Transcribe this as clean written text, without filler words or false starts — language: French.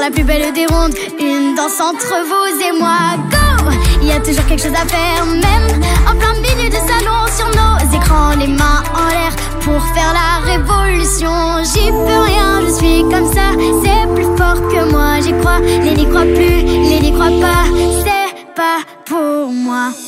la plus belle des rondes, une danse entre vous et moi. Go! Il y a toujours quelque chose à faire, même en plein milieu du salon, sur nos écrans, les mains en l'air pour faire la révolution. J'y peux rien, je suis comme ça, c'est plus fort que moi, j'y crois. Les n'y croient plus, les n'y croient pas, c'est pas pour